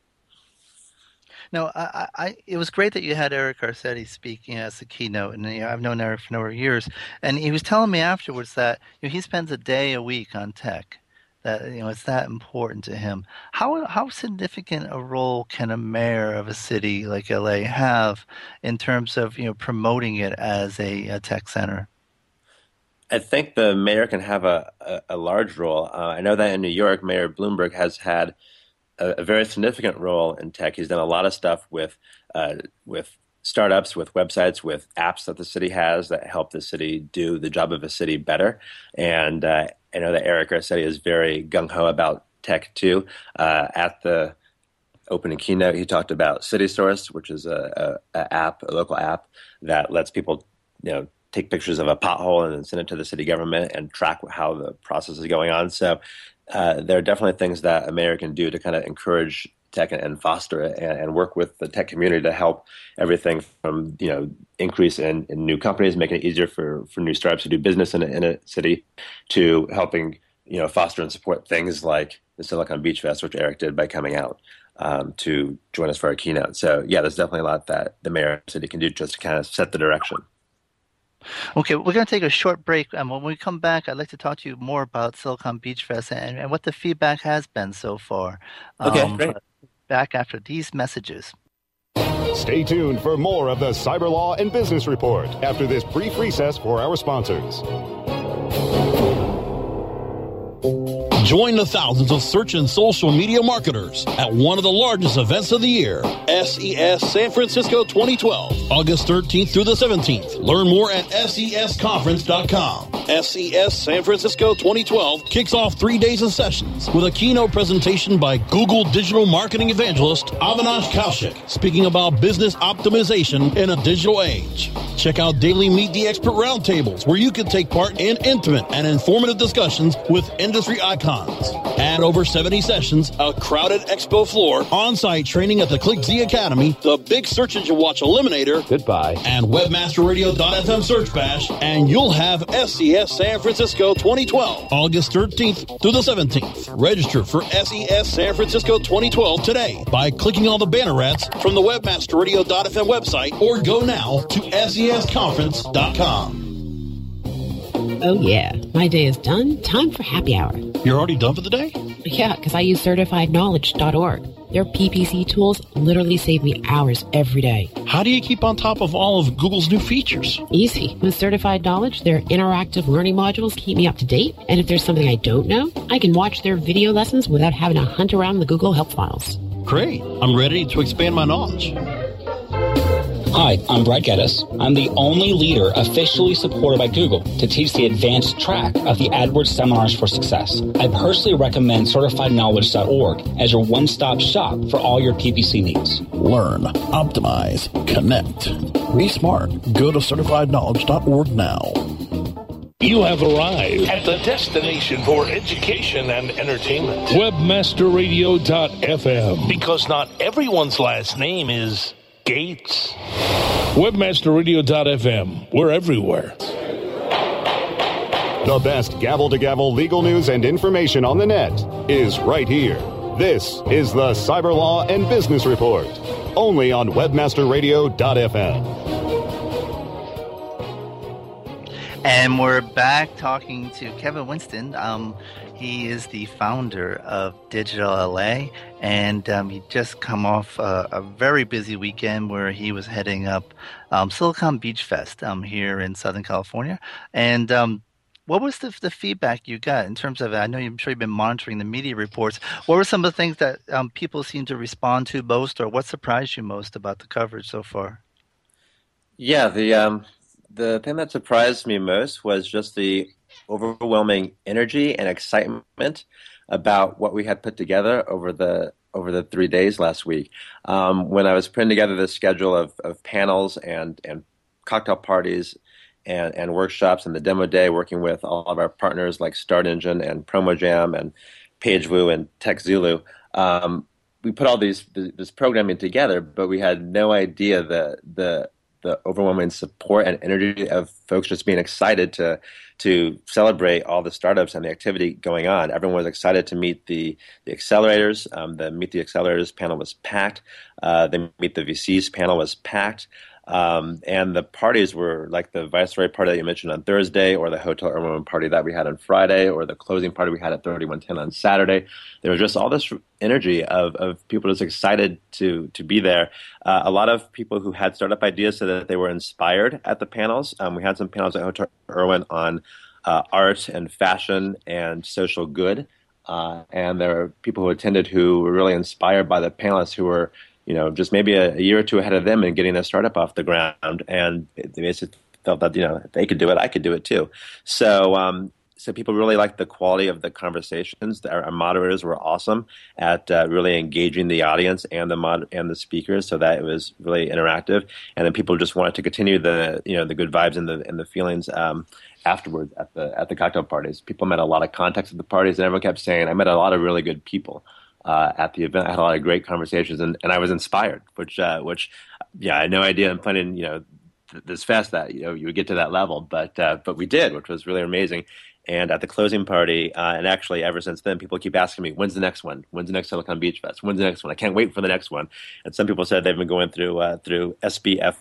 No, I, I, it was great that you had Eric Garcetti speaking as a keynote, and you know, I've known Eric for a number of years, and he was telling me afterwards that you know, he spends a day a week on tech. That you know, it's that important to him. How how significant a role can a mayor of a city like L A have in terms of you know promoting it as a, a tech center? I think the mayor can have a, a, a large role. Uh, I know that in New York, Mayor Bloomberg has had a, a very significant role in tech. He's done a lot of stuff with uh, with startups, with websites, with apps that the city has that help the city do the job of a city better. And uh, I know that Eric Garcetti is very gung-ho about tech too. Uh, at the opening keynote, he talked about CitySource, which is a, a, a app, a local app that lets people, you know, take pictures of a pothole and then send it to the city government and track how the process is going on. So uh, there are definitely things that a mayor can do to kind of encourage tech and, and foster it and, and work with the tech community to help everything from, you know, increase in, in new companies, making it easier for, for new startups to do business in a, in a city, to helping, you know, foster and support things like the Silicon Beach Fest, which Eric did by coming out um, to join us for our keynote. So yeah, there's definitely a lot that the mayor of the city can do just to kind of set the direction. Okay, we're going to take a short break, and when we come back, I'd like to talk to you more about Silicon Beach Fest and, and what the feedback has been so far. Okay, um, great. Back after these messages. Stay tuned for more of the Cyber Law and Business Report after this brief recess for our sponsors. Join the thousands of search and social media marketers at one of the largest events of the year, S E S San Francisco twenty twelve, August thirteenth through the seventeenth. Learn more at S E S conference dot com. S E S San Francisco twenty twelve kicks off three days of sessions with a keynote presentation by Google digital marketing evangelist Avinash Kaushik, speaking about business optimization in a digital age. Check out daily Meet the Expert roundtables, where you can take part in intimate and informative discussions with industry icons. And over seventy sessions, a crowded expo floor, on-site training at the ClickZ Academy, the Big Search Engine Watch Eliminator, goodbye, and webmaster radio dot f m Search Bash, and you'll have S E S San Francisco twenty twelve, August thirteenth through the seventeenth. Register for S E S San Francisco twenty twelve today by clicking on the banner ads from the webmaster radio dot f m website, or go now to S E S conference dot com. Oh, yeah. My day is done. Time for happy hour. You're already done for the day? Yeah, because I use certified knowledge dot org. Their P P C tools literally save me hours every day. How do you keep on top of all of Google's new features? Easy. With Certified Knowledge, their interactive learning modules keep me up to date. And if there's something I don't know, I can watch their video lessons without having to hunt around the Google Help files. Great. I'm ready to expand my knowledge. Hi, I'm Brett Geddes. I'm the only leader officially supported by Google to teach the advanced track of the AdWords Seminars for Success. I personally recommend certified knowledge dot org as your one-stop shop for all your P P C needs. Learn, optimize, connect. Be smart. Go to certified knowledge dot org now. You have arrived at the destination for education and entertainment. webmaster radio dot f m. Because not everyone's last name is Gates. webmaster radio dot f m. We're everywhere. The best gavel-to-gavel legal news and information on the net is right here. This is the Cyber Law and Business Report, only on webmaster radio dot f m. And we're back talking to Kevin Winston. Um, he is the founder of Digital L A, and um, he just come off a, a very busy weekend where he was heading up um, Silicon Beach Fest um, here in Southern California. And um, what was the, the feedback you got in terms of, I know I'm sure you've been monitoring the media reports. What were some of the things that um, people seem to respond to most, or what surprised you most about the coverage so far? Yeah, the um, the thing that surprised me most was just the overwhelming energy and excitement about what we had put together over the over the three days last week. Um, when I was putting together the schedule of, of panels and, and cocktail parties and, and workshops and the demo day, working with all of our partners like Start Engine and PromoJam and PageWoo and TechZulu, um, we put all these this programming together, but we had no idea the the the overwhelming support and energy of folks just being excited to to celebrate all the startups and the activity going on. Everyone was excited to meet the, the accelerators. Um, the Meet the Accelerators panel was packed. Uh, the Meet the V Cs panel was packed. Um, and the parties were like the Viceroy party that you mentioned on Thursday, or the Hotel Irwin party that we had on Friday, or the closing party we had at thirty-one ten on Saturday. There was just all this energy of, of people just excited to to be there. Uh, a lot of people who had startup ideas said that they were inspired at the panels. Um, we had some panels at Hotel Irwin on uh, art and fashion and social good. Uh, and there were people who attended who were really inspired by the panelists who were, you know, just maybe a, a year or two ahead of them in getting their startup off the ground. And they basically felt that, you know, if they could do it, I could do it too. So, um, so people really liked the quality of the conversations. Our, our moderators were awesome at uh, really engaging the audience and the mod- and the speakers, so that it was really interactive. And then people just wanted to continue the, you know, the good vibes and the and the feelings um, afterwards at the at the cocktail parties. People met a lot of contacts at the parties, and everyone kept saying, "I met a lot of really good people." Uh, at the event, I had a lot of great conversations, and, and I was inspired. Which, uh, which, yeah, I had no idea in planning, you know, th- this fest that you know you would get to that level, but uh, but we did, which was really amazing. And at the closing party, uh, and actually ever since then, people keep asking me, "When's the next one? When's the next Silicon Beach Fest? When's the next one? I can't wait for the next one." And some people said they've been going through uh, through S B F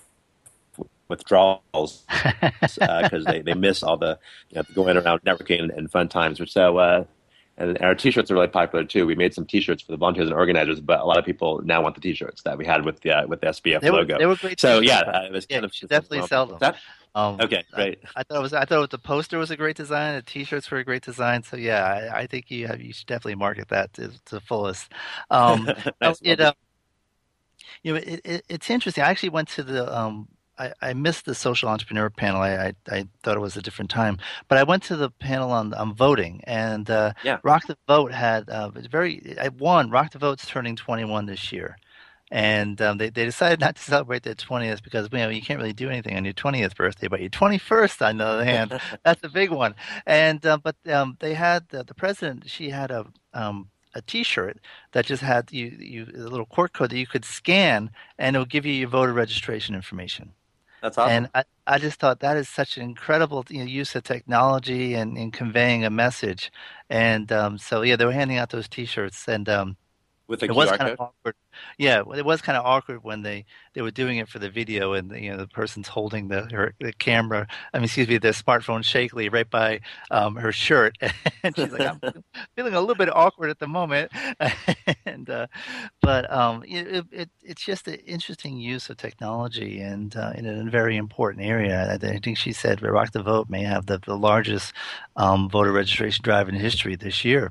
withdrawals because uh, they, they miss all the, you know, going around networking and, and fun times. So. Uh, And our T-shirts are really popular too. We made some T-shirts for the volunteers and organizers, but a lot of people now want the T-shirts that we had with the uh, with the S B F they were, logo. They were great. So T-shirts. yeah, uh, it was yeah, kind of you should definitely sell them. That? Um, okay, great. I, I thought it was. I thought the poster was a great design. The T-shirts were a great design. So yeah, I, I think you have. You should definitely market that to, to the fullest. Um, nice. it, uh, you know, it, it, it's interesting. I actually went to the. Um, I, I missed the social entrepreneur panel. I, I I thought it was a different time, but I went to the panel on on voting, and uh, yeah. Rock the Vote had uh, it's very. I won. Rock the Vote's turning twenty-one this year. And um, they, they decided not to celebrate their twentieth because, you know, you can't really do anything on your twentieth birthday, but your twenty-first, on the other hand, that's a big one. And uh, but um, they had uh, the president. She had a um, a T-shirt that just had you you a little Q R code that you could scan, and it would give you your voter registration information. That's awesome. And I, I just thought that is such an incredible you know, use of technology and, and conveying a message. And um, so yeah, they were handing out those T-shirts, and um, with a it Q R was code. kind of awkward. Yeah, it was kind of awkward when they, they were doing it for the video, and you know the person's holding the her, the camera. I mean, excuse me, the smartphone shakily right by um, her shirt, and she's like, "I'm feeling a little bit awkward at the moment." and uh, but um, it, it it's just an interesting use of technology, and uh, in a very important area. I think she said Rock the Vote may have the, the largest um, voter registration drive in history this year.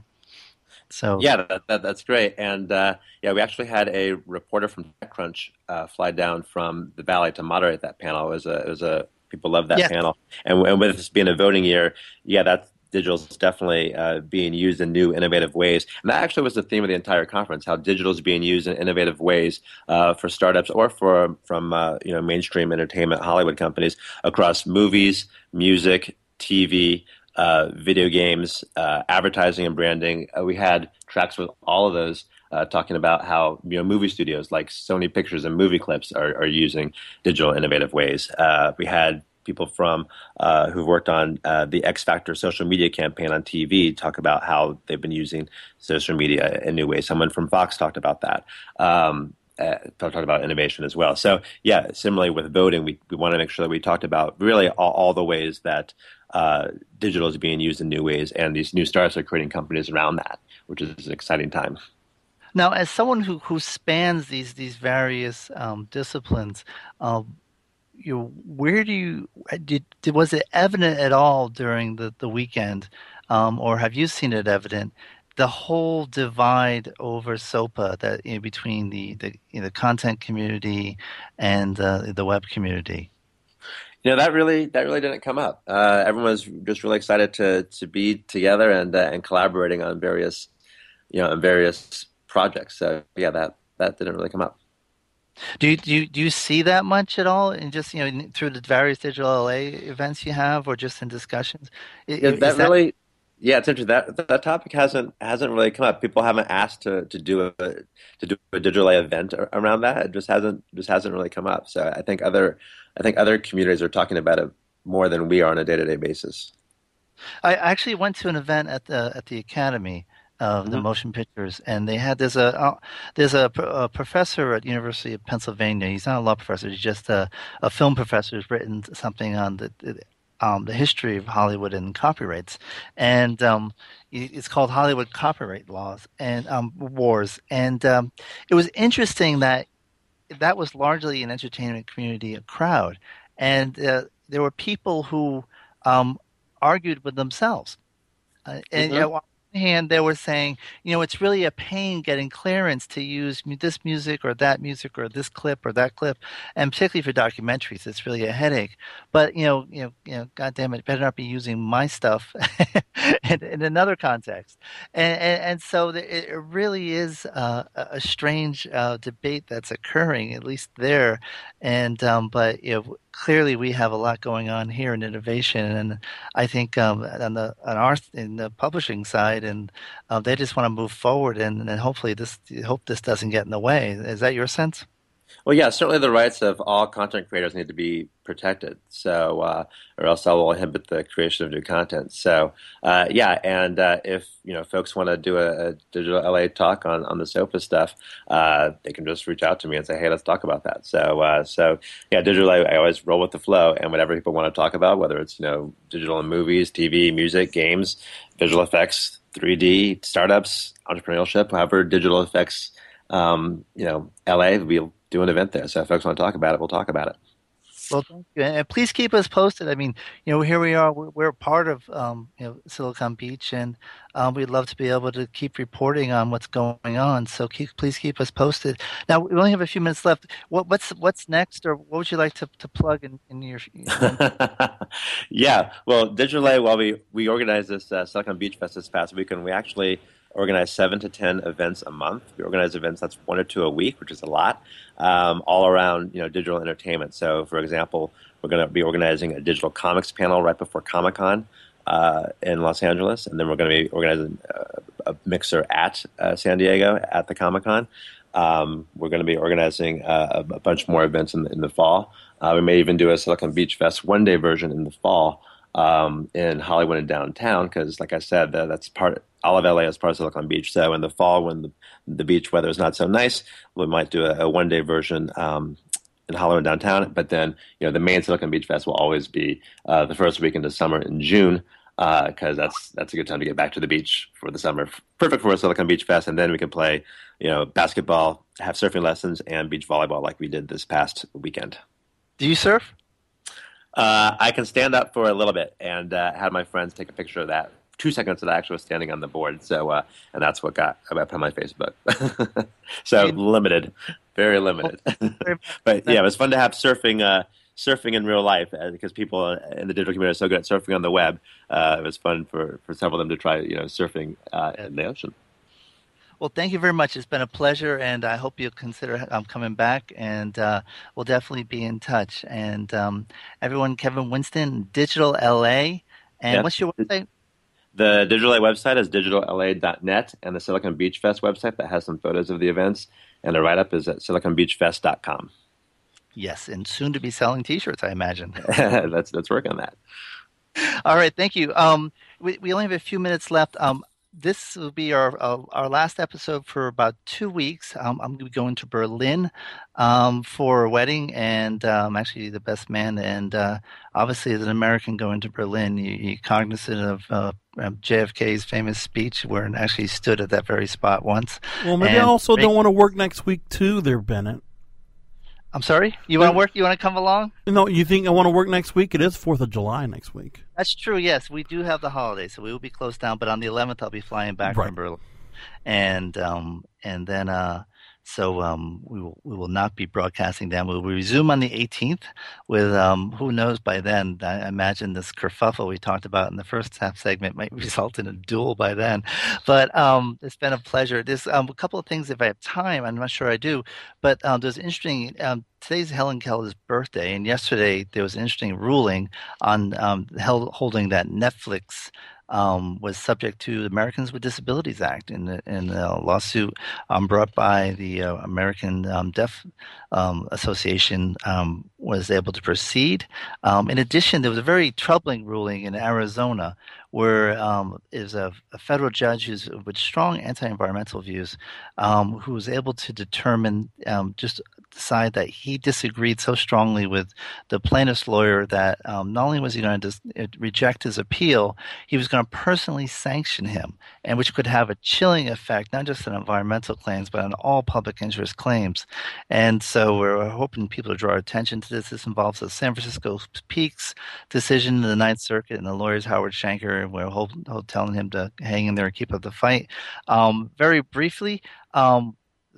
So yeah, that, that, that's great. And uh, yeah, we actually had a reporter from TechCrunch uh, fly down from the Valley to moderate that panel. It was a, it was a people loved that yeah. panel. And, and with this being a voting year, yeah, that digital is definitely uh, being used in new, innovative ways. And that actually was the theme of the entire conference: how digital is being used in innovative ways uh, for startups or for from uh, you know mainstream entertainment Hollywood companies across movies, music, T V. Uh, video games, uh, advertising and branding. Uh, we had tracks with all of those uh, talking about how you know movie studios like Sony Pictures and Movie Clips are, are using digital innovative ways. Uh, we had people from uh, who've worked on uh, the X Factor social media campaign on T V talk about how they've been using social media in new ways. Someone from Fox talked about that. Um, Uh, talked about innovation as well. So yeah, similarly with voting, we, we want to make sure that we talked about really all, all the ways that uh, digital is being used in new ways, and these new startups are creating companies around that, which is an exciting time. Now, as someone who, who spans these these various um, disciplines, um, you know, where do you did, did was it evident at all during the the weekend, um, or have you seen it evident? The whole divide over SOPA that you know, between the the you know, the content community and uh, the web community. You know that really that really didn't come up. Uh, everyone was just really excited to to be together and uh, and collaborating on various you know on various projects. So yeah, that that didn't really come up. Do you, do you do you see that much at all, in just you know through the various digital L A events you have, or just in discussions? Yeah, that, that really. Yeah, it's interesting. That that topic hasn't hasn't really come up. People haven't asked to, to do a to do a digital event around that. It just hasn't just hasn't really come up. So I think other I think other communities are talking about it more than we are on a day to day basis. I actually went to an event at the at the Academy of the mm-hmm. Motion Pictures, and they had there's a uh, there's a, a professor at University of Pennsylvania. He's not a law professor. He's just a, a film professor who's written something on the. the Um, the history of Hollywood and copyrights, and um, it's called Hollywood Copyright Laws and um, Wars. And um, it was interesting that that was largely an entertainment community, a crowd, and uh, there were people who um, argued with themselves. Uh, and mm-hmm. you know, on the one hand, they were saying, you know, it's really a pain getting clearance to use this music or that music or this clip or that clip, and particularly for documentaries, it's really a headache. But you know, you know, you know, God damn it, better not be using my stuff in, in another context. And and, and so it really is uh, a strange uh, debate that's occurring, at least there. And um, but you know. Clearly, we have a lot going on here in innovation, and I think um, on the on our in the publishing side, and uh, they just want to move forward, and, and hopefully this hope this doesn't get in the way. Is that your sense? Well, yeah, certainly the rights of all content creators need to be protected, so uh, or else that will inhibit the creation of new content. So, uh, yeah, and uh, if you know folks want to do a, a digital L A talk on, on the SOPA stuff, uh, they can just reach out to me and say, hey, let's talk about that. So, uh, so yeah, digital I, I always roll with the flow, and whatever people want to talk about, whether it's you know digital in movies, T V, music, games, visual effects, three D startups, entrepreneurship, however digital affects, um, you know, L A. We'll do an event there. So if folks want to talk about it, we'll talk about it. Well, thank you, and please keep us posted. I mean, you know, here we are. We're, we're part of, um, you know, Silicon Beach, and um, we'd love to be able to keep reporting on what's going on. So, keep, please keep us posted. Now, we only have a few minutes left. What, what's what's next, or what would you like to, to plug in, in your? Yeah, well, Digital A. While we we organized this uh, Silicon Beach Fest this past weekend, we actually organize seven to ten events a month. We organize events that's one or two a week, which is a lot, um, all around, you know, digital entertainment. So, for example, we're going to be organizing a digital comics panel right before Comic-Con uh, in Los Angeles, and then we're going to be organizing a, a mixer at uh, San Diego at the Comic-Con. Um, we're going to be organizing uh, a, a bunch more events in the, in the fall. Uh, we may even do a Silicon Beach Fest one-day version in the fall um, in Hollywood and downtown, because, like I said, that, that's part. All of L A is part of Silicon Beach. So in the fall, when the, the beach weather is not so nice, we might do a, a one-day version um, in Hollywood downtown. But then, you know, the main Silicon Beach Fest will always be uh, the first weekend of summer in June, because uh, that's that's a good time to get back to the beach for the summer. Perfect for a Silicon Beach Fest, and then we can play, you know, basketball, have surfing lessons, and beach volleyball like we did this past weekend. Do you surf? Uh, I can stand up for a little bit, and uh, had my friends take a picture of that. Two seconds that I actually was standing on the board, so uh, and that's what got I put on my Facebook. So limited, very limited. But yeah, it was fun to have surfing, uh, surfing in real life, uh, because people in the digital community are so good at surfing on the web. Uh, it was fun for, for several of them to try, you know, surfing uh, in the ocean. Well, thank you very much. It's been a pleasure, and I hope you'll consider um, coming back, and uh, we'll definitely be in touch. And um, everyone, Kevin Winston, Digital L A, and Yeah. What's your website? The Digital A website is digital L A dot net, and the Silicon Beach Fest website that has some photos of the events, and the write-up is at silicon beach fest dot com. Yes, and soon to be selling T-shirts, I imagine. let's let's work on that. All right, thank you. Um, we we only have a few minutes left. Um, this will be our uh, our last episode for about two weeks. Um, I'm going to be going to Berlin um, for a wedding, and um, actually the best man. And uh, obviously, as an American going to Berlin, you, you're cognizant of uh, J F K's famous speech, where it actually stood at that very spot once. Well, maybe and I also don't want to work next week too, there, Bennett. I'm sorry? You want to work? You want to come along? No, you think I want to work next week? It is fourth of July next week. That's true, yes. We do have the holiday, so we will be closed down. But on the eleventh, I'll be flying back Right. from Berlin. And um, and then, uh, so um, we will we will not be broadcasting then. We'll resume on the eighteenth with, um, who knows by then. I imagine this kerfuffle we talked about in the first half segment might result in a duel by then. But um, it's been a pleasure. There's um, a couple of things, if I have time, I'm not sure I do, but um, there's interesting um, – today's Helen Keller's birthday, and yesterday there was an interesting ruling on um, held, holding that Netflix um, was subject to the Americans with Disabilities Act in, the, in a lawsuit um, brought by the uh, American um, Deaf um, Association, um, was able to proceed. Um, in addition, there was a very troubling ruling in Arizona where um, is a, a federal judge who's with strong anti-environmental views, um, who was able to determine um, just decide that he disagreed so strongly with the plaintiff's lawyer that um, not only was he going to dis- reject his appeal, he was going to personally sanction him, and which could have a chilling effect, not just on environmental claims, but on all public interest claims. And so we're hoping people to draw attention to this. This involves the San Francisco Peaks decision in the Ninth Circuit, and the lawyers Howard Shanker, and we're hold, hold, telling him to hang in there and keep up the fight. Um, very briefly, um,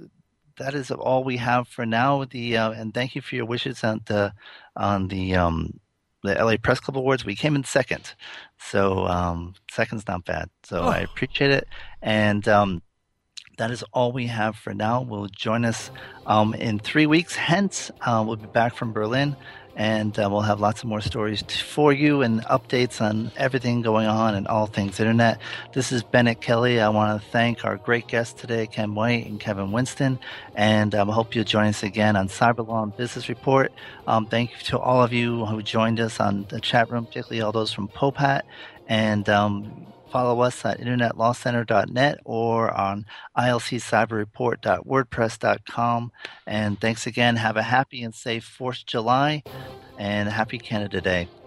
that is all we have for now. The uh, and thank you for your wishes on the on the um, the L A Press Club Awards. We came in second, so um, second's not bad. So oh. I appreciate it, and um, that is all we have for now. We'll join us um, in three weeks. Hence, uh, we'll be back from Berlin. And uh, we'll have lots of more stories t- for you and updates on everything going on and all things internet. This is Bennett Kelly. I want to thank our great guests today, Ken White and Kevin Winston. And um, I hope you'll join us again on Cyber Law and Business Report. Um, thank you to all of you who joined us on the chat room, particularly all those from Popat. And um, follow us at internet law center dot net or on I L C cyber report dot wordpress dot com. And thanks again. Have a happy and safe fourth of July and happy Canada Day.